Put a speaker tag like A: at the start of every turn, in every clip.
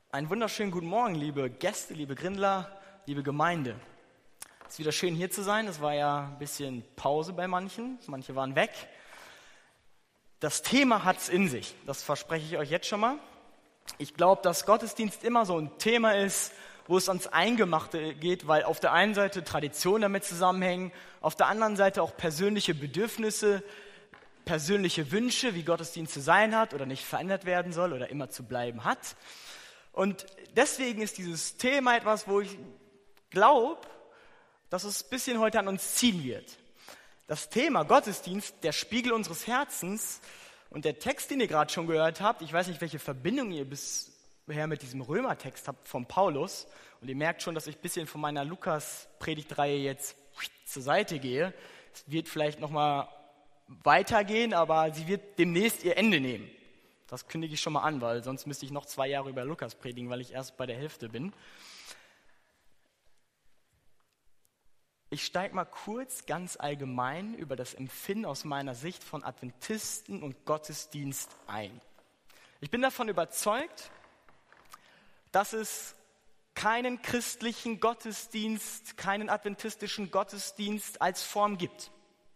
A: Einen wunderschönen guten Morgen, liebe Gäste, liebe Grindler, liebe Gemeinde. Es ist wieder schön, hier zu sein. Es war ja ein bisschen Pause bei manchen. Manche waren weg. Das Thema hat es in sich. Das verspreche ich euch jetzt schon mal. Ich glaube, dass Gottesdienst immer so ein Thema ist, wo es ans Eingemachte geht, weil auf der einen Seite Traditionen damit zusammenhängen, auf der anderen Seite auch persönliche Bedürfnisse, persönliche Wünsche, wie Gottesdienst zu sein hat oder nicht verändert werden soll oder immer zu bleiben hat. Und deswegen ist dieses Thema etwas, wo ich glaube, dass es ein bisschen heute an uns ziehen wird. Das Thema Gottesdienst, der Spiegel unseres Herzens, und der Text, den ihr gerade schon gehört habt, ich weiß nicht, welche Verbindung ihr bisher mit diesem Römertext habt von Paulus, und ihr merkt schon, dass ich ein bisschen von meiner Lukas-Predigtreihe jetzt zur Seite gehe. Es wird vielleicht nochmal weitergehen, aber sie wird demnächst ihr Ende nehmen. Das kündige ich schon mal an, weil sonst müsste ich noch 2 Jahre über Lukas predigen, weil ich erst bei der Hälfte bin. Ich steige mal kurz ganz allgemein über das Empfinden aus meiner Sicht von Adventisten und Gottesdienst ein. Ich bin davon überzeugt, dass es keinen christlichen Gottesdienst, keinen adventistischen Gottesdienst als Form gibt.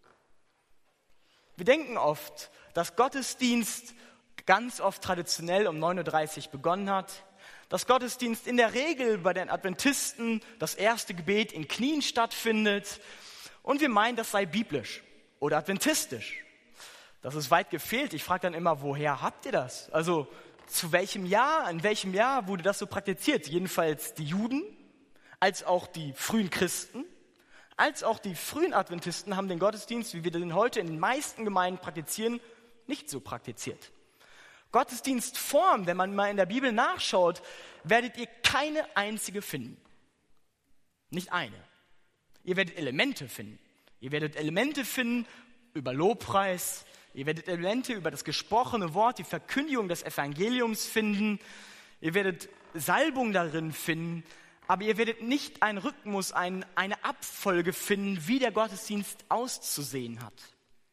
A: Wir denken oft, dass Gottesdienst ganz oft traditionell um 9:30 Uhr begonnen hat, dass Gottesdienst in der Regel bei den Adventisten das erste Gebet in Knien stattfindet und wir meinen, das sei biblisch oder adventistisch. Das ist weit gefehlt. Ich frage dann immer, woher habt ihr das? Also zu welchem Jahr, in welchem Jahr wurde das so praktiziert? Jedenfalls die Juden, als auch die frühen Christen, als auch die frühen Adventisten haben den Gottesdienst, wie wir den heute in den meisten Gemeinden praktizieren, nicht so praktiziert. Gottesdienstform, wenn man mal in der Bibel nachschaut, werdet ihr keine einzige finden. Nicht eine. Ihr werdet Elemente finden. Ihr werdet Elemente finden über Lobpreis. Ihr werdet Elemente über das gesprochene Wort, die Verkündigung des Evangeliums finden. Ihr werdet Salbung darin finden. Aber ihr werdet nicht einen Rhythmus, eine Abfolge finden, wie der Gottesdienst auszusehen hat.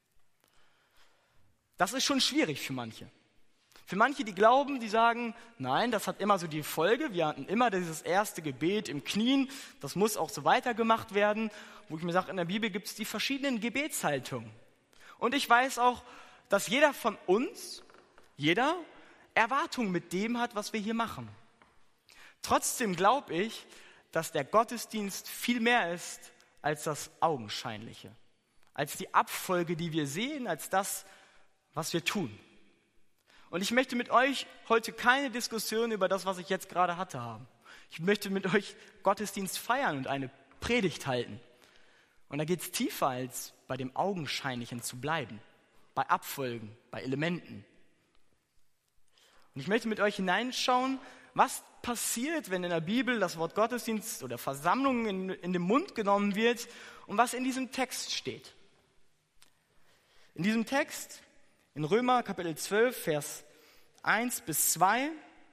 A: Das ist schon schwierig für manche. Für manche, die glauben, die sagen, nein, das hat immer so die Folge, wir hatten immer dieses erste Gebet im Knien, das muss auch so weitergemacht werden, wo ich mir sage, in der Bibel gibt es die verschiedenen Gebetshaltungen. Und ich weiß auch, dass jeder von uns, jeder Erwartungen mit dem hat, was wir hier machen. Trotzdem glaube ich, dass der Gottesdienst viel mehr ist als das Augenscheinliche, als die Abfolge, die wir sehen, als das, was wir tun. Und ich möchte mit euch heute keine Diskussion über das, was ich jetzt gerade hatte, haben. Ich möchte mit euch Gottesdienst feiern und eine Predigt halten. Und da geht es tiefer, als bei dem Augenscheinlichen zu bleiben, bei Abfolgen, bei Elementen. Und ich möchte mit euch hineinschauen, was passiert, wenn in der Bibel das Wort Gottesdienst oder Versammlung in den Mund genommen wird und was in diesem Text steht. In diesem Text, in Römer Kapitel 12, Vers 1-2,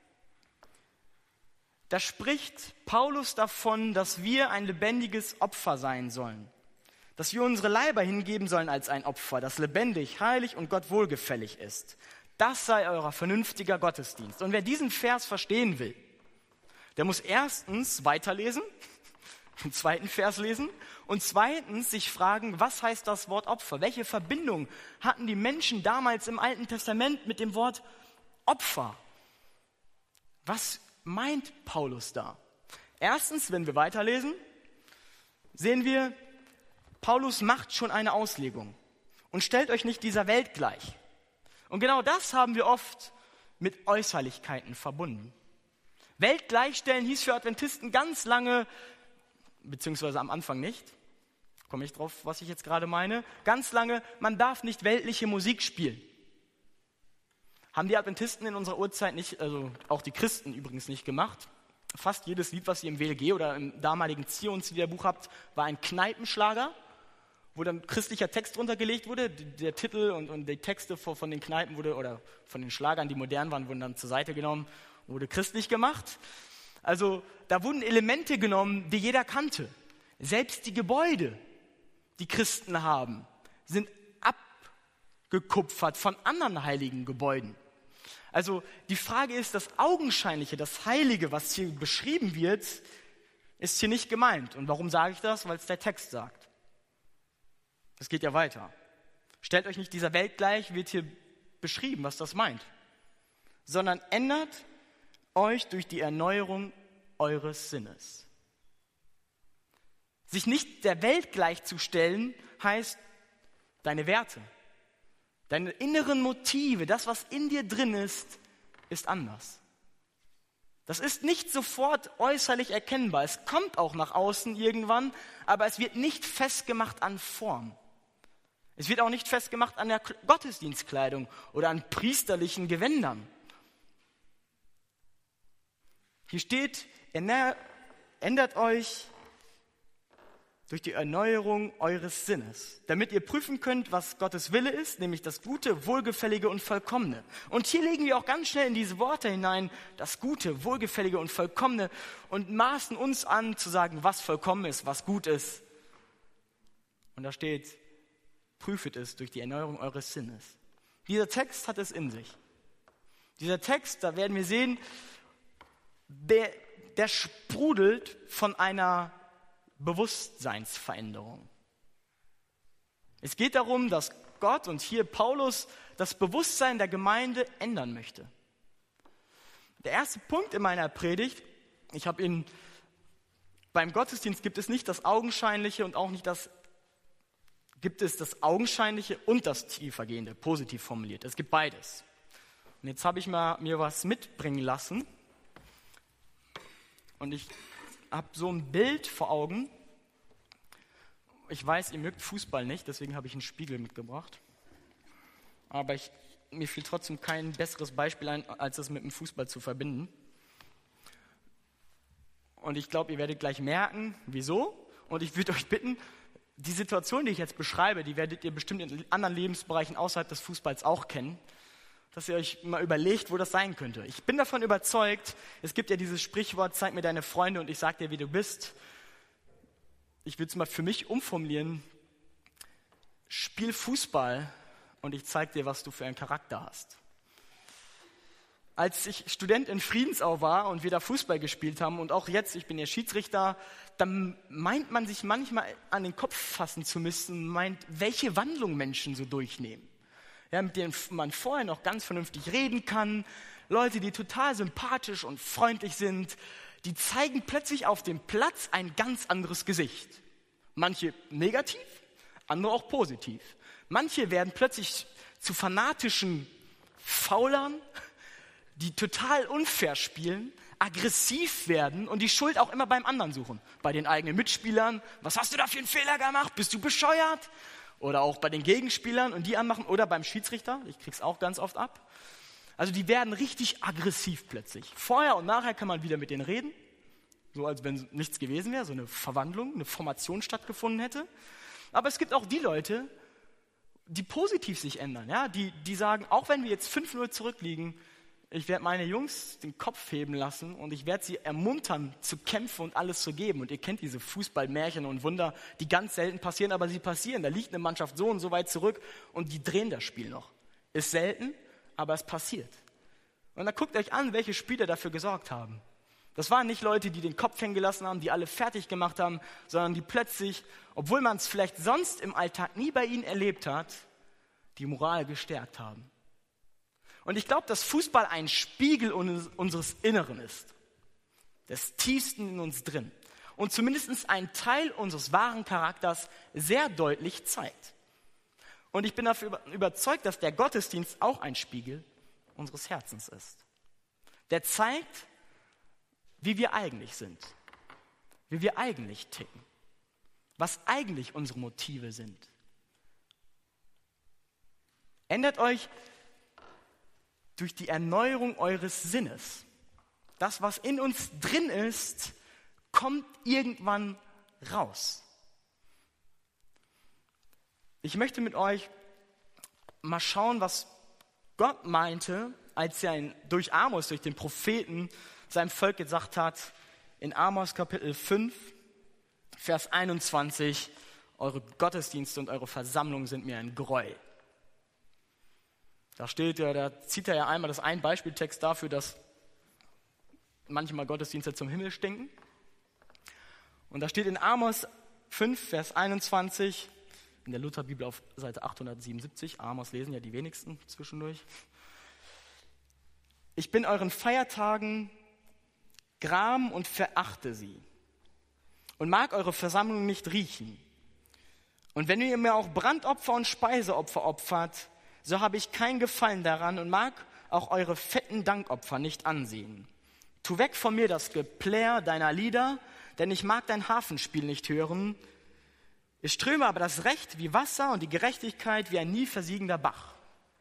A: da spricht Paulus davon, dass wir ein lebendiges Opfer sein sollen. Dass wir unsere Leiber hingeben sollen als ein Opfer, das lebendig, heilig und Gott wohlgefällig ist. Das sei euer vernünftiger Gottesdienst. Und wer diesen Vers verstehen will, der muss erstens weiterlesen, den zweiten Vers lesen und zweitens sich fragen, was heißt das Wort Opfer? Welche Verbindung hatten die Menschen damals im Alten Testament mit dem Wort Opfer? Was meint Paulus da? Erstens, wenn wir weiterlesen, sehen wir, Paulus macht schon eine Auslegung und stellt euch nicht dieser Welt gleich. Und genau das haben wir oft mit Äußerlichkeiten verbunden. Weltgleichstellen hieß für Adventisten ganz lange, beziehungsweise am Anfang nicht, komme ich drauf, was ich jetzt gerade meine, ganz lange, man darf nicht weltliche Musik spielen. Haben die Adventisten in unserer Urzeit nicht, also auch die Christen übrigens nicht gemacht. Fast jedes Lied, was ihr im WLG oder im damaligen Zionsliederbuch habt, war ein Kneipenschlager, wo dann christlicher Text drunter gelegt wurde. Der Titel und die Texte von den Kneipen oder von den Schlagern, die modern waren, wurden dann zur Seite genommen, wurde christlich gemacht. Also da wurden Elemente genommen, die jeder kannte. Selbst die Gebäude, die Christen haben, sind abgekupfert von anderen heiligen Gebäuden. Also die Frage ist, das Augenscheinliche, das Heilige, was hier beschrieben wird, ist hier nicht gemeint. Und warum sage ich das? Weil es der Text sagt. Es geht ja weiter. Stellt euch nicht dieser Welt gleich, wird hier beschrieben, was das meint. Sondern ändert euch durch die Erneuerung eures Sinnes. Sich nicht der Welt gleichzustellen, heißt deine Werte, deine inneren Motive, das, was in dir drin ist anders. Das ist nicht sofort äußerlich erkennbar. Es kommt auch nach außen irgendwann, aber es wird nicht festgemacht an Form. Es wird auch nicht festgemacht an der Gottesdienstkleidung oder an priesterlichen Gewändern. Hier steht, ändert euch durch die Erneuerung eures Sinnes, damit ihr prüfen könnt, was Gottes Wille ist, nämlich das Gute, Wohlgefällige und Vollkommene. Und hier legen wir auch ganz schnell in diese Worte hinein, das Gute, Wohlgefällige und Vollkommene, und maßen uns an, zu sagen, was vollkommen ist, was gut ist. Und da steht, prüfet es durch die Erneuerung eures Sinnes. Dieser Text hat es in sich. Dieser Text, da werden wir sehen, der sprudelt von einer Bewusstseinsveränderung. Es geht darum, dass Gott und hier Paulus das Bewusstsein der Gemeinde ändern möchte. Der erste Punkt in meiner Predigt, beim Gottesdienst gibt es nicht das Augenscheinliche und auch nicht gibt es das Augenscheinliche und das Tiefergehende, positiv formuliert. Es gibt beides. Und jetzt habe ich mir was mitbringen lassen. Und ich habe so ein Bild vor Augen. Ich weiß, ihr mögt Fußball nicht, deswegen habe ich einen Spiegel mitgebracht. Aber mir fiel trotzdem kein besseres Beispiel ein, als es mit dem Fußball zu verbinden. Und ich glaube, ihr werdet gleich merken, wieso. Und ich würde euch bitten, die Situation, die ich jetzt beschreibe, die werdet ihr bestimmt in anderen Lebensbereichen außerhalb des Fußballs auch kennen, dass ihr euch mal überlegt, wo das sein könnte. Ich bin davon überzeugt, es gibt ja dieses Sprichwort, zeig mir deine Freunde und ich sag dir, wie du bist. Ich würde es mal für mich umformulieren, spiel Fußball und ich zeig dir, was du für einen Charakter hast. Als ich Student in Friedensau war und wir da Fußball gespielt haben und auch jetzt, ich bin ja Schiedsrichter, dann meint man sich manchmal an den Kopf fassen zu müssen, welche Wandlung Menschen so durchnehmen. Ja, mit denen man vorher noch ganz vernünftig reden kann. Leute, die total sympathisch und freundlich sind, die zeigen plötzlich auf dem Platz ein ganz anderes Gesicht. Manche negativ, andere auch positiv. Manche werden plötzlich zu fanatischen Faulern, die total unfair spielen, aggressiv werden und die Schuld auch immer beim anderen suchen. Bei den eigenen Mitspielern, was hast du da für einen Fehler gemacht? Bist du bescheuert? Oder auch bei den Gegenspielern und die anmachen. Oder beim Schiedsrichter, ich krieg's auch ganz oft ab. Also die werden richtig aggressiv plötzlich. Vorher und nachher kann man wieder mit denen reden. So als wenn nichts gewesen wäre, so eine Verwandlung, eine Formation stattgefunden hätte. Aber es gibt auch die Leute, die positiv sich ändern. Ja? Die sagen, auch wenn wir jetzt 5-0 zurückliegen, ich werde meine Jungs den Kopf heben lassen und ich werde sie ermuntern, zu kämpfen und alles zu geben. Und ihr kennt diese Fußballmärchen und Wunder, die ganz selten passieren, aber sie passieren. Da liegt eine Mannschaft so und so weit zurück und die drehen das Spiel noch. Ist selten, aber es passiert. Und dann guckt euch an, welche Spieler dafür gesorgt haben. Das waren nicht Leute, die den Kopf hängen gelassen haben, die alle fertig gemacht haben, sondern die plötzlich, obwohl man es vielleicht sonst im Alltag nie bei ihnen erlebt hat, die Moral gestärkt haben. Und ich glaube, dass Fußball ein Spiegel unseres Inneren ist, des Tiefsten in uns drin und zumindest einen Teil unseres wahren Charakters sehr deutlich zeigt. Und ich bin dafür überzeugt, dass der Gottesdienst auch ein Spiegel unseres Herzens ist. Der zeigt, wie wir eigentlich sind, wie wir eigentlich ticken, was eigentlich unsere Motive sind. Ändert euch durch die Erneuerung eures Sinnes. Das, was in uns drin ist, kommt irgendwann raus. Ich möchte mit euch mal schauen, was Gott meinte, als er durch Amos, durch den Propheten, seinem Volk gesagt hat, in Amos Kapitel 5, Vers 21, eure Gottesdienste und eure Versammlungen sind mir ein Gräuel. Da zieht er ja einmal das ein Beispieltext dafür, dass manchmal Gottesdienste zum Himmel stinken. Und da steht in Amos 5, Vers 21, in der Lutherbibel auf Seite 877, Amos lesen ja die wenigsten zwischendurch. Ich bin euren Feiertagen gram und verachte sie und mag eure Versammlung nicht riechen. Und wenn ihr mir auch Brandopfer und Speiseopfer opfert, so habe ich kein Gefallen daran und mag auch eure fetten Dankopfer nicht ansehen. Tu weg von mir das Geplär deiner Lieder, denn ich mag dein Hafenspiel nicht hören. Es ströme aber das Recht wie Wasser und die Gerechtigkeit wie ein nie versiegender Bach.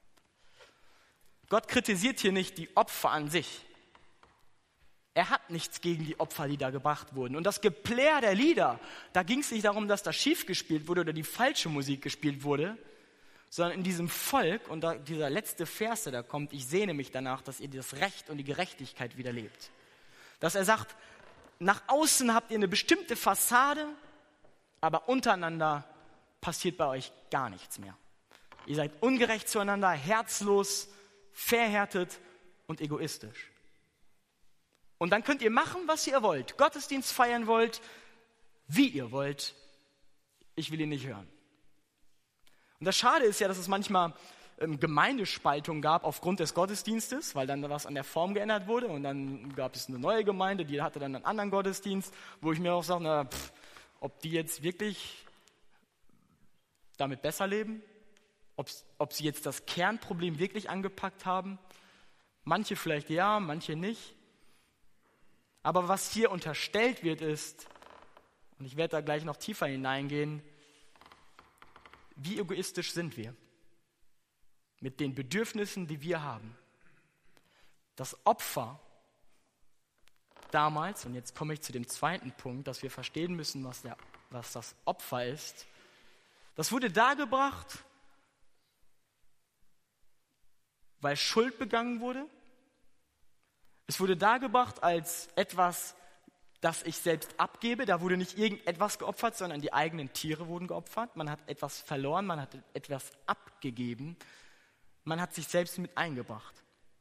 A: Gott kritisiert hier nicht die Opfer an sich. Er hat nichts gegen die Opfer, die da gebracht wurden. Und das Geplär der Lieder, da ging es nicht darum, dass da schief gespielt wurde oder die falsche Musik gespielt wurde, sondern in diesem Volk, und dieser letzte Vers, der da kommt, ich sehne mich danach, dass ihr das Recht und die Gerechtigkeit wieder lebt. Dass er sagt, nach außen habt ihr eine bestimmte Fassade, aber untereinander passiert bei euch gar nichts mehr. Ihr seid ungerecht zueinander, herzlos, verhärtet und egoistisch. Und dann könnt ihr machen, was ihr wollt. Gottesdienst feiern wollt, wie ihr wollt. Ich will ihn nicht hören. Und das Schade ist ja, dass es manchmal Gemeindespaltung gab aufgrund des Gottesdienstes, weil dann was an der Form geändert wurde und dann gab es eine neue Gemeinde, die hatte dann einen anderen Gottesdienst, wo ich mir auch sage, ob die jetzt wirklich damit besser leben, ob sie jetzt das Kernproblem wirklich angepackt haben. Manche vielleicht ja, manche nicht. Aber was hier unterstellt wird ist, und ich werde da gleich noch tiefer hineingehen, wie egoistisch sind wir mit den Bedürfnissen, die wir haben. Das Opfer damals, und jetzt komme ich zu dem zweiten Punkt, dass wir verstehen müssen, was das Opfer ist, das wurde dargebracht, weil Schuld begangen wurde. Es wurde dargebracht als etwas, das ich selbst abgebe. Da wurde nicht irgendetwas geopfert, sondern die eigenen Tiere wurden geopfert. Man hat etwas verloren, man hat etwas abgegeben. Man hat sich selbst mit eingebracht.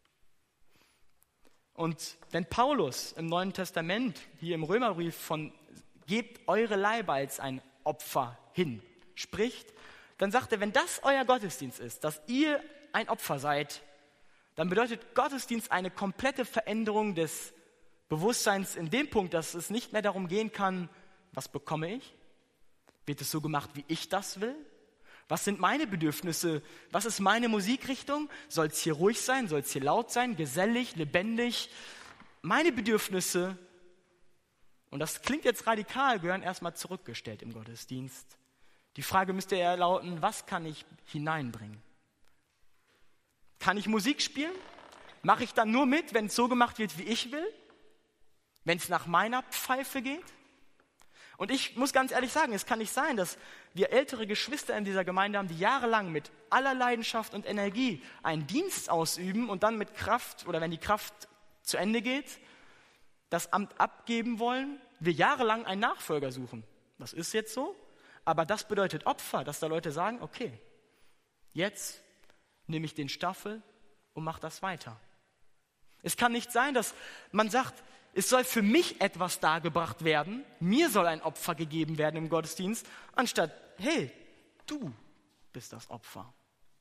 A: Und wenn Paulus im Neuen Testament, hier im Römerbrief von gebt eure Leiber als ein Opfer hin, spricht, dann sagt er, wenn das euer Gottesdienst ist, dass ihr ein Opfer seid, dann bedeutet Gottesdienst eine komplette Veränderung des Bewusstseins in dem Punkt, dass es nicht mehr darum gehen kann, was bekomme ich? Wird es so gemacht, wie ich das will? Was sind meine Bedürfnisse? Was ist meine Musikrichtung? Soll es hier ruhig sein? Soll es hier laut sein? Gesellig, lebendig? Meine Bedürfnisse, und das klingt jetzt radikal, gehören erstmal zurückgestellt im Gottesdienst. Die Frage müsste eher lauten, was kann ich hineinbringen? Kann ich Musik spielen? Mache ich dann nur mit, wenn es so gemacht wird, wie ich will? Wenn es nach meiner Pfeife geht? Und ich muss ganz ehrlich sagen, es kann nicht sein, dass wir ältere Geschwister in dieser Gemeinde haben, die jahrelang mit aller Leidenschaft und Energie einen Dienst ausüben und dann mit Kraft, oder wenn die Kraft zu Ende geht, das Amt abgeben wollen, wir jahrelang einen Nachfolger suchen. Das ist jetzt so, aber das bedeutet Opfer, dass da Leute sagen, okay, jetzt nehme ich den Staffel und mache das weiter. Es kann nicht sein, dass man sagt, es soll für mich etwas dargebracht werden, mir soll ein Opfer gegeben werden im Gottesdienst, anstatt, hey, du bist das Opfer.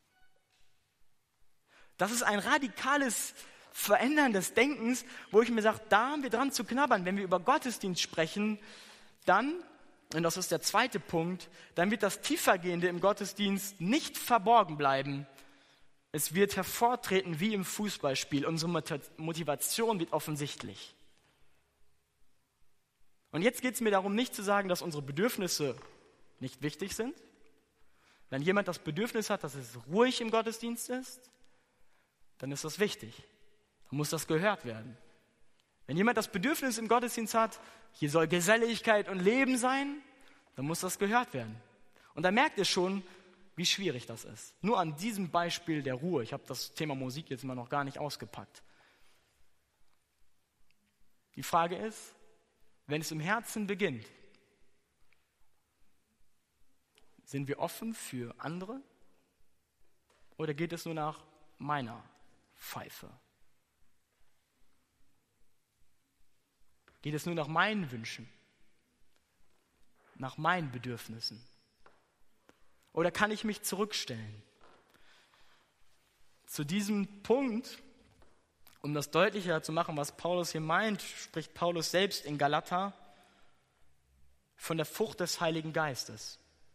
A: Das ist ein radikales Verändern des Denkens, wo ich mir sage, da haben wir dran zu knabbern. Wenn wir über Gottesdienst sprechen, dann, und das ist der zweite Punkt, dann wird das Tiefergehende im Gottesdienst nicht verborgen bleiben. Es wird hervortreten wie im Fußballspiel. Unsere Motivation wird offensichtlich. Und jetzt geht es mir darum, nicht zu sagen, dass unsere Bedürfnisse nicht wichtig sind. Wenn jemand das Bedürfnis hat, dass es ruhig im Gottesdienst ist, dann ist das wichtig. Dann muss das gehört werden. Wenn jemand das Bedürfnis im Gottesdienst hat, hier soll Geselligkeit und Leben sein, dann muss das gehört werden. Und da merkt ihr schon, wie schwierig das ist. Nur an diesem Beispiel der Ruhe. Ich habe das Thema Musik jetzt mal noch gar nicht ausgepackt. Die Frage ist, wenn es im Herzen beginnt, sind wir offen für andere? Oder geht es nur nach meiner Pfeife? Geht es nur nach meinen Wünschen? Nach meinen Bedürfnissen? Oder kann ich mich zurückstellen? Zu diesem Punkt, um das deutlicher zu machen, was Paulus hier meint, spricht Paulus selbst in Galater von der Frucht des Heiligen Geistes.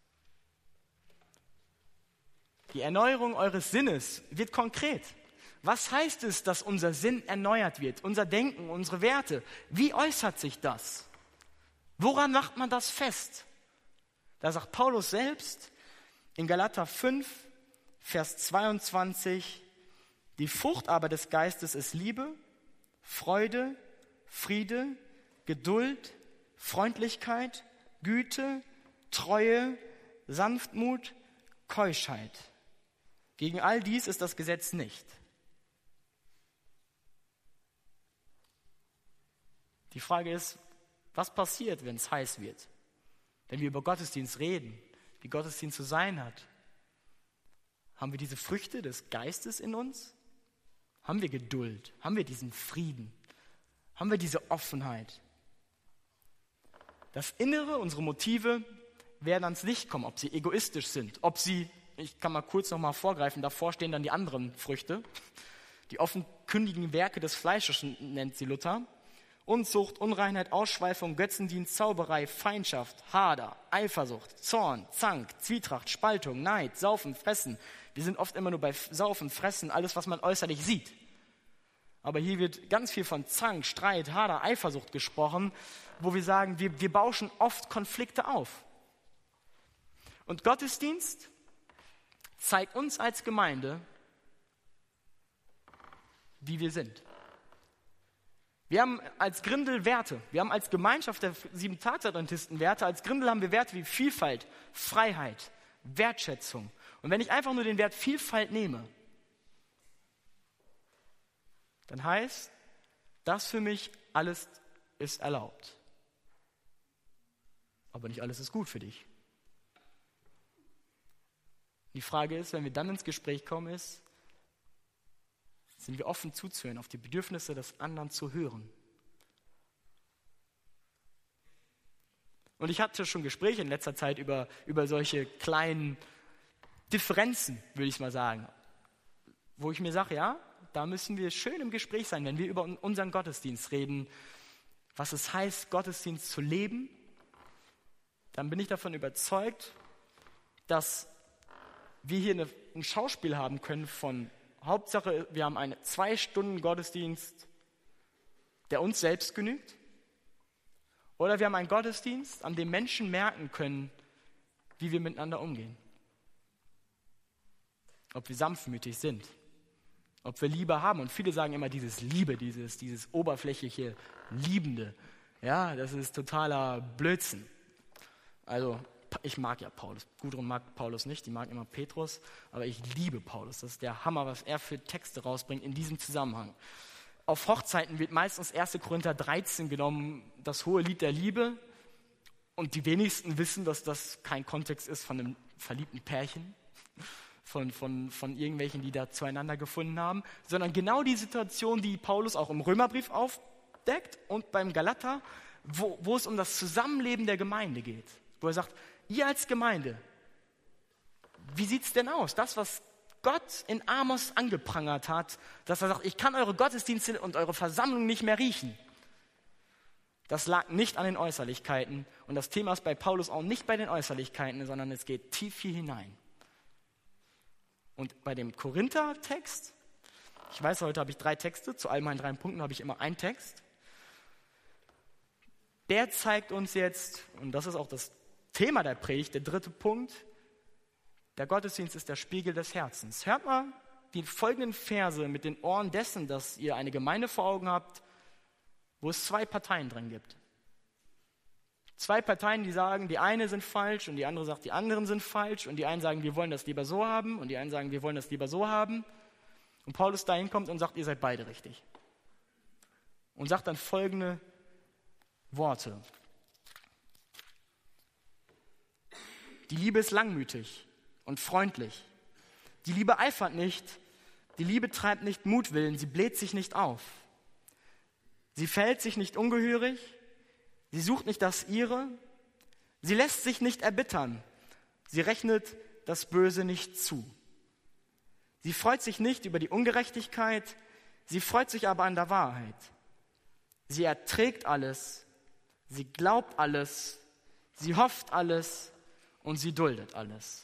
A: Die Erneuerung eures Sinnes wird konkret. Was heißt es, dass unser Sinn erneuert wird? Unser Denken, unsere Werte. Wie äußert sich das? Woran macht man das fest? Da sagt Paulus selbst in Galater 5, Vers 22, die Frucht aber des Geistes ist Liebe, Freude, Friede, Geduld, Freundlichkeit, Güte, Treue, Sanftmut, Keuschheit. Gegen all dies ist das Gesetz nicht. Die Frage ist, was passiert, wenn es heiß wird? Wenn wir über Gottesdienst reden, wie Gottesdienst zu sein hat. Haben wir diese Früchte des Geistes in uns? Haben wir Geduld? Haben wir diesen Frieden? Haben wir diese Offenheit? Das Innere, unsere Motive werden ans Licht kommen, ob sie egoistisch sind, ob sie, ich kann mal kurz noch mal vorgreifen, davor stehen dann die anderen Früchte, die offenkundigen Werke des Fleisches nennt sie Luther. Unzucht, Unreinheit, Ausschweifung, Götzendienst, Zauberei, Feindschaft, Hader, Eifersucht, Zorn, Zank, Zwietracht, Spaltung, Neid, Saufen, Fressen. Wir sind oft immer nur bei Saufen, Fressen, alles, was man äußerlich sieht. Aber hier wird ganz viel von Zank, Streit, Hader, Eifersucht gesprochen, wo wir sagen, wir bauschen oft Konflikte auf. Und Gottesdienst zeigt uns als Gemeinde, wie wir sind. Wir haben als Grindel Werte. Wir haben als Gemeinschaft der 7-Tags-Adventisten Werte. Als Grindel haben wir Werte wie Vielfalt, Freiheit, Wertschätzung. Und wenn ich einfach nur den Wert Vielfalt nehme, dann heißt das für mich, alles ist erlaubt. Aber nicht alles ist gut für dich. Die Frage ist, wenn wir dann ins Gespräch kommen, sind wir offen zuzuhören, auf die Bedürfnisse des anderen zu hören. Und ich hatte schon Gespräche in letzter Zeit über solche kleinen Differenzen, würde ich mal sagen, wo ich mir sage, ja, da müssen wir schön im Gespräch sein, wenn wir über unseren Gottesdienst reden, was es heißt, Gottesdienst zu leben, dann bin ich davon überzeugt, dass wir hier ein Schauspiel haben können von Hauptsache, wir haben einen 2 Stunden Gottesdienst, der uns selbst genügt. Oder wir haben einen Gottesdienst, an dem Menschen merken können, wie wir miteinander umgehen. Ob wir sanftmütig sind. Ob wir Liebe haben. Und viele sagen immer dieses Liebe, dieses oberflächliche Liebende. Ja, das ist totaler Blödsinn. Also, ich mag ja Paulus. Gudrun mag Paulus nicht, die mag immer Petrus, aber ich liebe Paulus. Das ist der Hammer, was er für Texte rausbringt in diesem Zusammenhang. Auf Hochzeiten wird meistens 1. Korinther 13 genommen, das hohe Lied der Liebe. Und die wenigsten wissen, dass das kein Kontext ist von einem verliebten Pärchen, von irgendwelchen, die da zueinander gefunden haben, sondern genau die Situation, die Paulus auch im Römerbrief aufdeckt und beim Galater, wo es um das Zusammenleben der Gemeinde geht. Wo er sagt, ihr als Gemeinde, wie sieht es denn aus? Das, was Gott in Amos angeprangert hat, dass er sagt, ich kann eure Gottesdienste und eure Versammlung nicht mehr riechen. Das lag nicht an den Äußerlichkeiten. Und das Thema ist bei Paulus auch nicht bei den Äußerlichkeiten, sondern es geht tief hier hinein. Und bei dem Korinther-Text, ich weiß, heute habe ich 3 Texte, zu all meinen 3 Punkten habe ich immer einen Text. Der zeigt uns jetzt, und das ist auch das Thema der Predigt, der 3. Punkt, der Gottesdienst ist der Spiegel des Herzens. Hört mal die folgenden Verse mit den Ohren dessen, dass ihr eine Gemeinde vor Augen habt, wo es 2 Parteien drin gibt. 2 Parteien, die sagen, die eine sind falsch und die andere sagt, die anderen sind falsch und die einen sagen, wir wollen das lieber so haben und die einen sagen, wir wollen das lieber so haben. Und Paulus dahin kommt und sagt, ihr seid beide richtig. Und sagt dann folgende Worte. Die Liebe ist langmütig und freundlich. Die Liebe eifert nicht Die Liebe treibt nicht Mutwillen, sie bläht sich nicht auf. Sie verhält sich nicht ungehörig, sie sucht nicht das Ihre, sie lässt sich nicht erbittern, sie rechnet das Böse nicht zu. Sie freut sich nicht über die Ungerechtigkeit, sie freut sich aber an der Wahrheit. Sie erträgt alles, sie glaubt alles, sie hofft alles und sie duldet alles.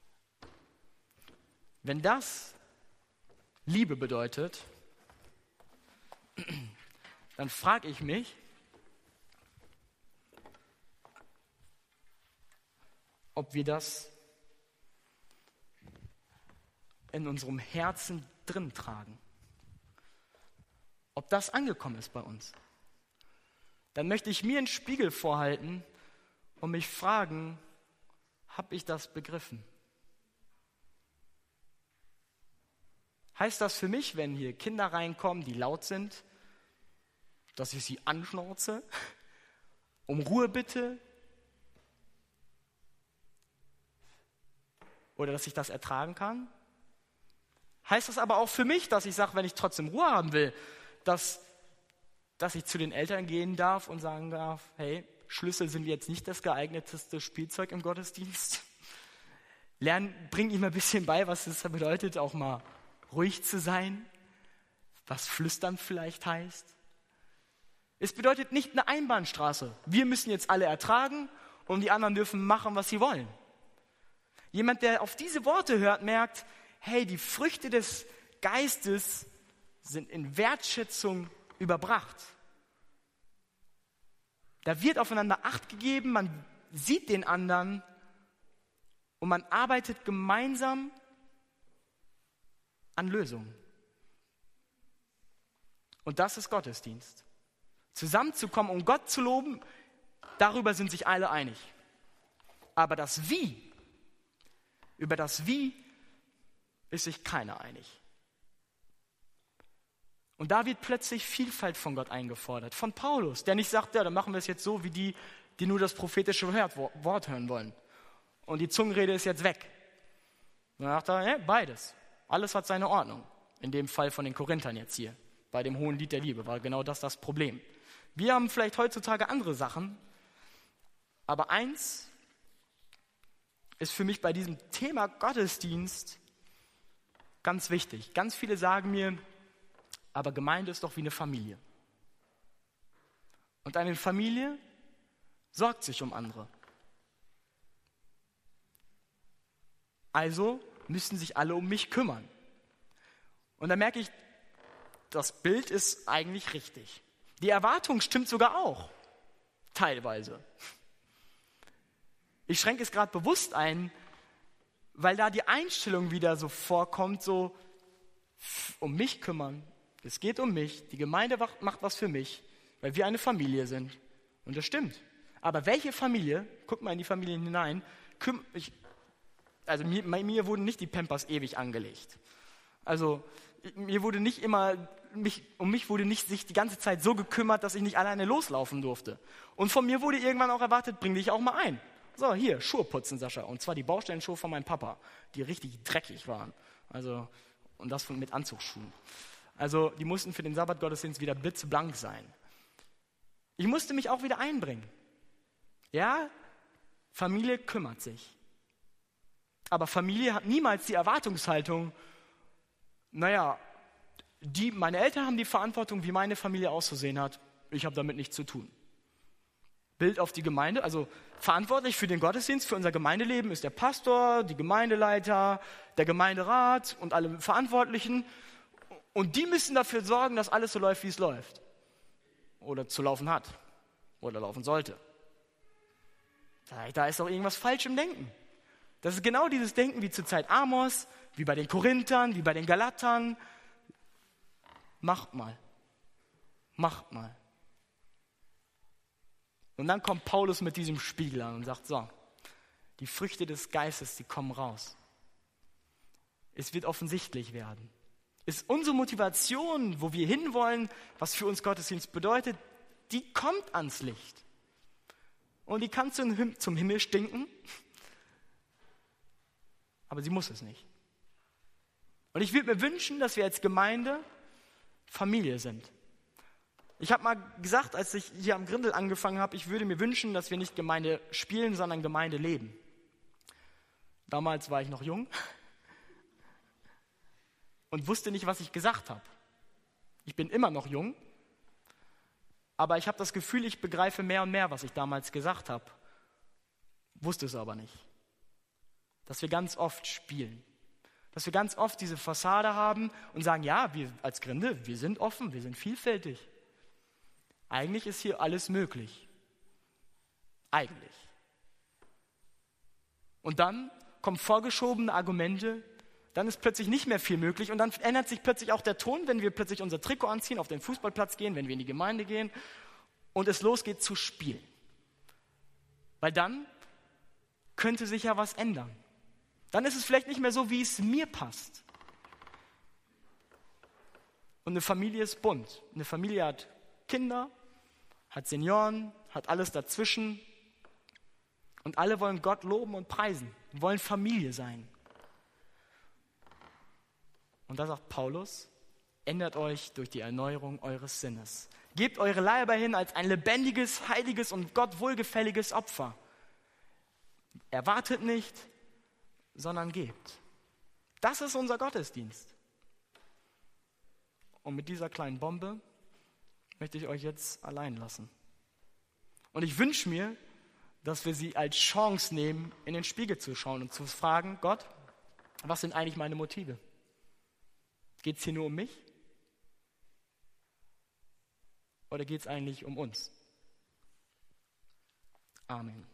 A: Wenn das Liebe bedeutet, dann frage ich mich, ob wir das in unserem Herzen drin tragen. Ob das angekommen ist bei uns. Dann möchte ich mir einen Spiegel vorhalten und mich fragen, habe ich das begriffen? Heißt das für mich, wenn hier Kinder reinkommen, die laut sind, dass ich sie anschnauze, um Ruhe bitte? Oder dass ich das ertragen kann? Heißt das aber auch für mich, dass ich sage, wenn ich trotzdem Ruhe haben will, dass ich zu den Eltern gehen darf und sagen darf, hey, Schlüssel sind jetzt nicht das geeigneteste Spielzeug im Gottesdienst. Bring ihm ein bisschen bei, was es bedeutet, auch mal ruhig zu sein, was Flüstern vielleicht heißt. Es bedeutet nicht eine Einbahnstraße. Wir müssen jetzt alle ertragen und die anderen dürfen machen, was sie wollen. Jemand, der auf diese Worte hört, merkt, hey, die Früchte des Geistes sind in Wertschätzung überbracht. Da wird aufeinander Acht gegeben, man sieht den anderen und man arbeitet gemeinsam an Lösungen. Und das ist Gottesdienst. Zusammenzukommen, um Gott zu loben, darüber sind sich alle einig. Aber das Wie, über das Wie ist sich keiner einig. Und da wird plötzlich Vielfalt von Gott eingefordert. Von Paulus, der nicht sagt, ja, dann machen wir es jetzt so wie die nur das prophetische Wort hören wollen. Und die Zungenrede ist jetzt weg. Und dann sagt er, beides. Alles hat seine Ordnung. In dem Fall von den Korinthern jetzt hier. Bei dem Hohen Lied der Liebe war genau das Problem. Wir haben vielleicht heutzutage andere Sachen. Aber eins ist für mich bei diesem Thema Gottesdienst ganz wichtig. Ganz viele sagen mir, aber Gemeinde ist doch wie eine Familie. Und eine Familie sorgt sich um andere. Also müssen sich alle um mich kümmern. Und da merke ich, das Bild ist eigentlich richtig. Die Erwartung stimmt sogar auch. Teilweise. Ich schränke es gerade bewusst ein, weil da die Einstellung wieder so vorkommt, so um mich kümmern. Es geht um mich. Die Gemeinde macht was für mich, weil wir eine Familie sind. Und das stimmt. Aber welche Familie, guck mal in die Familien hinein, mir wurden nicht die Pampers ewig angelegt. Also mir wurde nicht immer, um mich wurde nicht sich die ganze Zeit so gekümmert, dass ich nicht alleine loslaufen durfte. Und von mir wurde irgendwann auch erwartet, bring dich auch mal ein. So, hier, Schuhe putzen, Sascha. Und zwar die Baustellenschuhe von meinem Papa, die richtig dreckig waren. Also, und das mit Anzugsschuhen. Also, die mussten für den Sabbatgottesdienst wieder blitzblank sein. Ich musste mich auch wieder einbringen. Ja, Familie kümmert sich. Aber Familie hat niemals die Erwartungshaltung, meine Eltern haben die Verantwortung, wie meine Familie auszusehen hat. Ich habe damit nichts zu tun. Bild auf die Gemeinde, also verantwortlich für den Gottesdienst, für unser Gemeindeleben ist der Pastor, die Gemeindeleiter, der Gemeinderat und alle Verantwortlichen. Und die müssen dafür sorgen, dass alles so läuft, wie es läuft. Oder zu laufen hat. Oder laufen sollte. Da ist doch irgendwas falsch im Denken. Das ist genau dieses Denken wie zur Zeit Amos, wie bei den Korinthern, wie bei den Galatern. Macht mal. Und dann kommt Paulus mit diesem Spiegel an und sagt, so, die Früchte des Geistes, die kommen raus. Es wird offensichtlich werden. Ist unsere Motivation, wo wir hinwollen, was für uns Gottesdienst bedeutet, die kommt ans Licht. Und die kann zum Himmel stinken, aber sie muss es nicht. Und ich würde mir wünschen, dass wir als Gemeinde Familie sind. Ich habe mal gesagt, als ich hier am Grindel angefangen habe, ich würde mir wünschen, dass wir nicht Gemeinde spielen, sondern Gemeinde leben. Damals war ich noch jung und wusste nicht, was ich gesagt habe. Ich bin immer noch jung, aber ich habe das Gefühl, ich begreife mehr und mehr, was ich damals gesagt habe. Wusste es aber nicht. Dass wir ganz oft spielen. Dass wir ganz oft diese Fassade haben und sagen, ja, wir als Grindel, wir sind offen, wir sind vielfältig. Eigentlich ist hier alles möglich. Eigentlich. Und dann kommen vorgeschobene Argumente, dann ist plötzlich nicht mehr viel möglich und dann ändert sich plötzlich auch der Ton, wenn wir plötzlich unser Trikot anziehen, auf den Fußballplatz gehen, wenn wir in die Gemeinde gehen und es losgeht zu spielen. Weil dann könnte sich ja was ändern. Dann ist es vielleicht nicht mehr so, wie es mir passt. Und eine Familie ist bunt. Eine Familie hat Kinder, hat Senioren, hat alles dazwischen. Und alle wollen Gott loben und preisen, wollen Familie sein. Und da sagt Paulus, ändert euch durch die Erneuerung eures Sinnes. Gebt eure Leiber hin als ein lebendiges, heiliges und Gott wohlgefälliges Opfer. Erwartet nicht, sondern gebt. Das ist unser Gottesdienst. Und mit dieser kleinen Bombe möchte ich euch jetzt allein lassen. Und ich wünsche mir, dass wir sie als Chance nehmen, in den Spiegel zu schauen und zu fragen, Gott, was sind eigentlich meine Motive? Geht es hier nur um mich? Oder geht es eigentlich um uns? Amen.